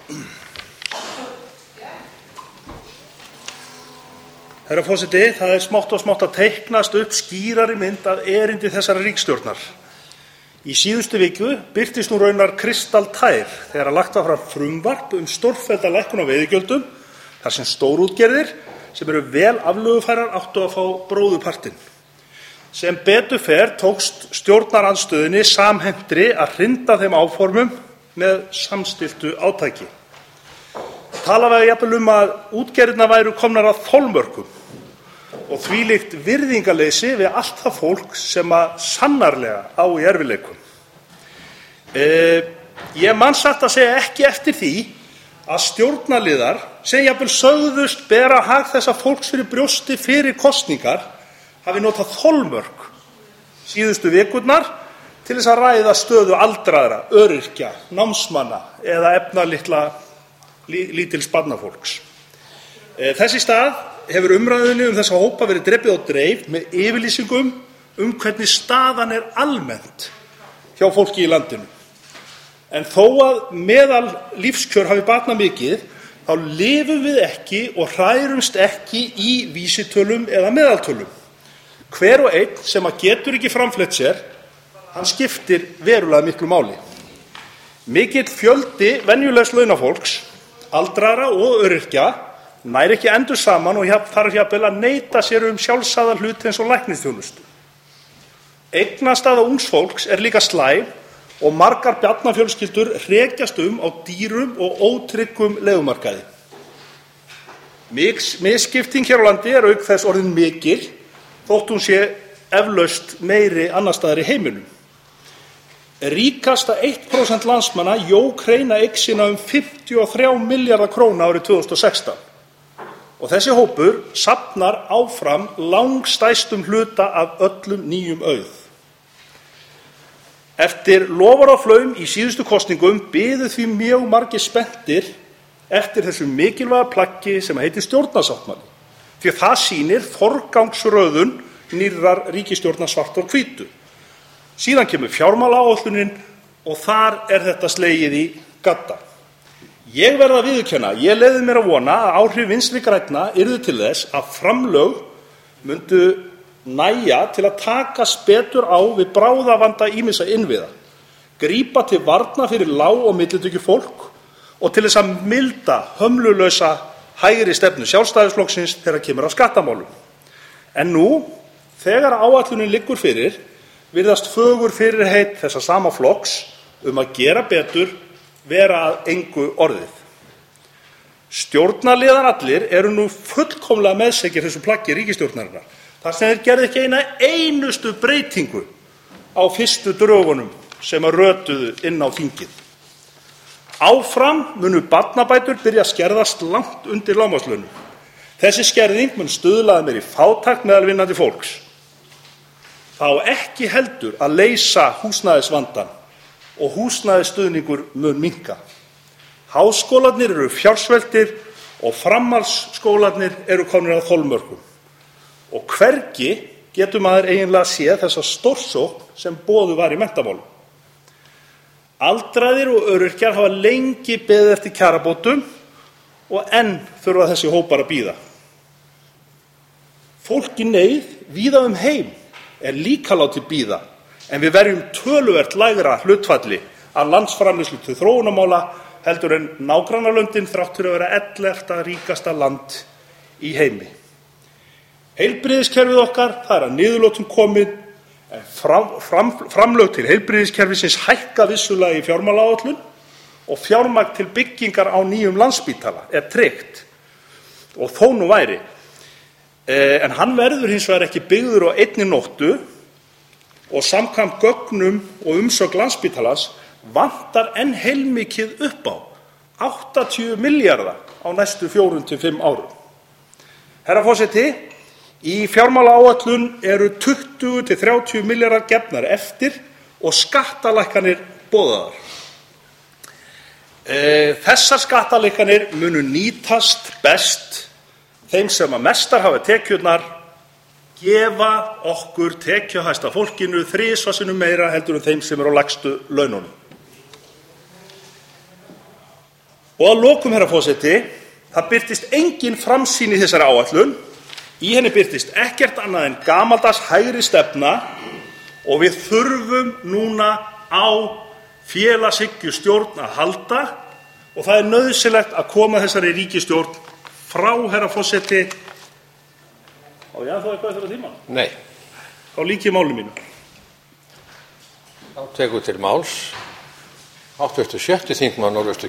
Herra forseti, það smátt og smátt að teiknast upp skýrari mynd af erindi þessarar ríkisstjórnar. Í síðustu viku birtist nú raunar kristaltær þegar lagt var fram frumvarp stórfellda lækkun á veiðigjöldum þar sem stórútgerðir sem eru vel aflögufærar áttu að fá bróðurpartinn. Sem betur fer tókst stjórnarandstöðunni samhentri að hrinda þeim áformum með samstilltu átaki. Talað var jafnvel að útgerðirnar væru komnar að þolmörkum og þvílíkt virðingarleysi við allt það fólk sem sannarlega á í erfiðleikum. Ég man satt að segja ekki eftir því að stjórnarliðar sem jafnvel sögðust bera hag þessa fólks fyrir brjósti fyrir kosningar hafi notað þolmörk síðustu vikurnar til þess að ræða stöðu aldraðra, öryrkja, námsmanna eða lítils barnafólks. Þess í stað hefur umræðunni þessa hópa verið drepið á dreif með yfirlýsingum hvernig staðan almennt hjá fólki í landinu. En þó að meðallífskjör hafi batnað mikið, þá lifum við ekki og hrærumst ekki í vísitölum eða meðaltölum. Hver og einn sem getur ekki framfleytt sér, hann skiptir verulega miklu máli. Mikill fjöldi venjulegs launafólks, aldraðra og öryrkja, nær ekki endur saman og þarf jafnvel að neita sér sjálfsagða hluti eins og læknisþjónustu. Eignastaða ungs fólks líka slæm og margar barnafjölskyldur hrekjast á dýrum og ótryggum leigumarkaði. Misskipting hér á landi auk þess orðin mikil, þótt hún sé eflaust meiri annars staðar í heiminum. Ríkasta 1% landsmanna jók hreina eign sína 53 milljarða króna árið 2016. Og þessi hópur safnar áfram langstærstum hluta af öllum nýjum auð. Eftir loforð og flaum í síðustu kosningum biðu því mjög margir spenntir eftir þessu mikilvæga plaggi sem heitir stjórnarsáttmáli, því það sýnir forgangsröðun nýrrar ríkisstjórnar svart á hvítu. Síðan kemur fjármálaáætlunin og þar þetta slegið í gadda. Ég verð að viðurkenna, ég leyfði mér að vona að áhrif Vinstri grænna yrðu til þess að framlög myndu nægja til að takast betur á við bráðavanda ýmissa innviða, grípa til varna fyrir lág- og millitekjufólk og til þess að milda hömlulausa hægri stefnu Sjálfstæðisflokksins þegar kemur að skattamálum. En nú, þegar áætlunin liggur fyrir, virðast fögur fyrirheit þessa sama flokks að gera betur vera að engu orðið. Stjórnarliðar allir eru nú fullkomlega meðsekir þessu plaggi ríkisstjórnarinnar, þar sem þeir gerðu ekki eina einustu breytingu á fyrstu drögunum sem rötuðu inn á þingið. Áfram munu barnabætur byrja að skerðast langt undir lágmarkslaunum. Þessi skerðing mun stuðla að meiri fátækt meðal vinnandi fólks. Það á ekki heldur að leysa húsnæðisvandann og húsnæðisstuðningur mun minnka. Háskólarnir eru fjársveltir og framhaldsskólarnir eru komnir að þolmörkum. Og hvergi getur maður eiginlega séð þessa stórsókn sem boðuð var í menntamálum. Aldraðir og öryrkjar hafa lengi beðið eftir kjarabótum og enn þurfa þessi hópar að bíða. Fólk í neyð víða heim líka látið bíða, en við verjum töluvert lægra hlutfalli af landsframleiðslu til þróunarmála heldur en nágrannalöndin þrátt fyrir að vera 11. ríkasta land í heimi. Heilbrigðiskerfið okkar, það að niðurlotum komið, en framlög til heilbrigðiskerfisins hækka vissulega í fjármálaáætlun og fjármagn til byggingar á nýjum Landspítala tryggt og þó nú væri. En hann verður hins vegar ekki byggður á einni nóttu og samkvæmt gögnum og umsögn Landspítalans vantar enn heilmikið upp á 80 milljarða á næstu 4 til 5 árum. Herra forseti, í fjármálaáætlun eru 20 til 30 milljarðar gefnar eftir og skattalækkanir boðaðar. Þessar skattalækkanir munu nýtast best þeim sem mestar hafa tekjurnar, gefa okkur tekjuhæsta fólkinu 3 sinnum meira heldur en þeim sem eru á lægstu laununum. Og að lokum, herra forseti, það birtist engin framsýn í þessari áætlun. Í henni birtist ekkert annað en gamaldags hægri stefna og við þurfum núna á félagshyggjustjórn að halda og það nauðsynlegt að koma þessari ríkisstjórn frá, herra forseti. Á ég ennþá eitthvað eftir tíma? Nei. Þá lýk ég máli mínu. Þá tekur til máls hv. 6. þingmaður Norðvesturkjördæmis